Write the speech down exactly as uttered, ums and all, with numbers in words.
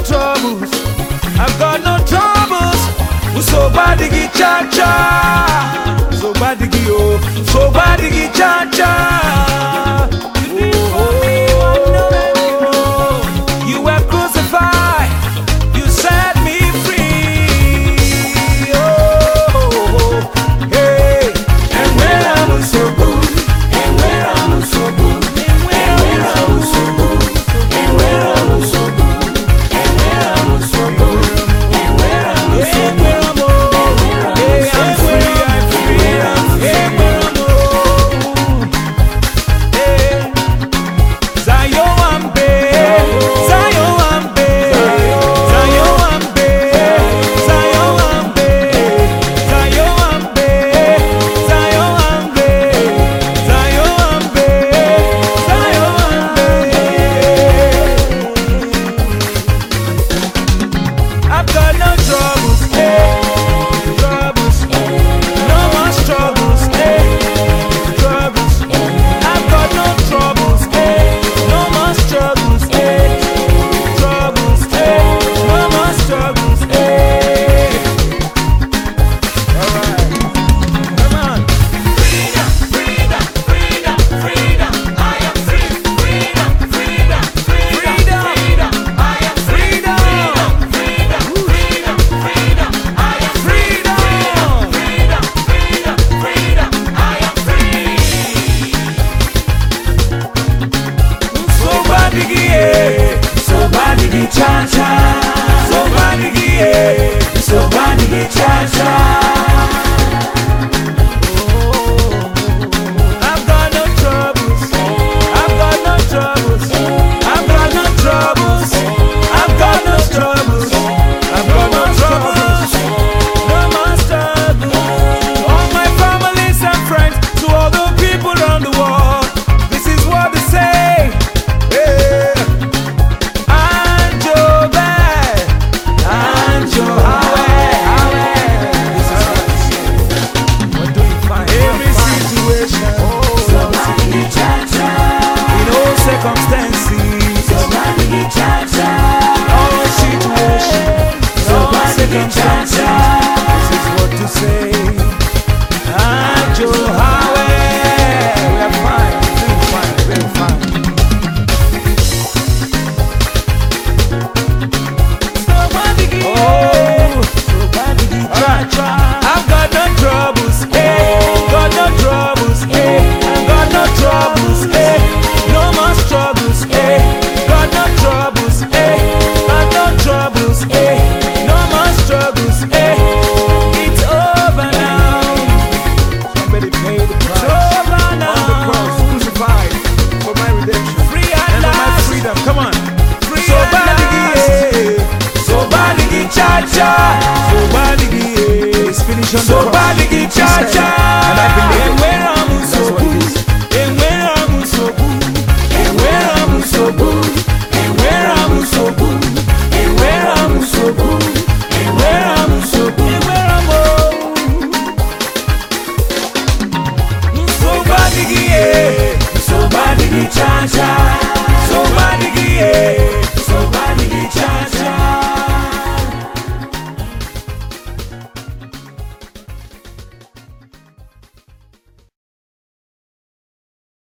troubles. I've got no troubles. So badigi cha cha. So badigi oh. So badigi cha cha. You were crucified. You set me free. Oh, hey. And when I'm so good. And when I'm so good. And when I'm so good. And when I'm so good. And when I'm so good. And when I'm so good. Yeah, I'm free, I'm free, I'm free. Hey, Zion Ambe, Zion Ambe, Zion Ambe, Zion Ambe, Zion Ambe, Zion Ambe, Zion Ambe, Zion Ambe. I've got no troubles, eh, troubles, no more struggles, eh, troubles. I've got no troubles, eh, no more struggles, eh, troubles, eh, no more struggles, eh. All right, come on. Freedom, freedom, freedom, freedom. I am free. Freedom, freedom, freedom, freedom. I am freedom, freedom, freedom, freedom. I am freedom, freedom, freedom, freedom. I am free. So badigi yeah, so badigi cha cha. So badigi yeah, so badigi cha cha. I've got no troubles. I've got no troubles. I've got no troubles. I've got no troubles. I've got no troubles. No more struggles. All my families and friends, to all the people around the world, this is what they say. Yeah. Anjo bad, Anjo hawe, this is what they say. What do you find? Every situation, in all circumstances, all situations, all circumstances, this is what to say. Anjo hawe, we are fine, doing fine, very fine. Oh, I've got no troubles, eh? Got no troubles, eh? Got no troubles, eh? No more struggles, eh? Got no troubles, eh? Got no troubles, eh? No more struggles, eh? It's over now. Somebody paid the price. It's over now. On the cross, crucified for my redemption. Free at and last. For my freedom. Come on. Free so at last. So badigi cha cha. So badigi, it's finished on the cross. So badigi cha cha.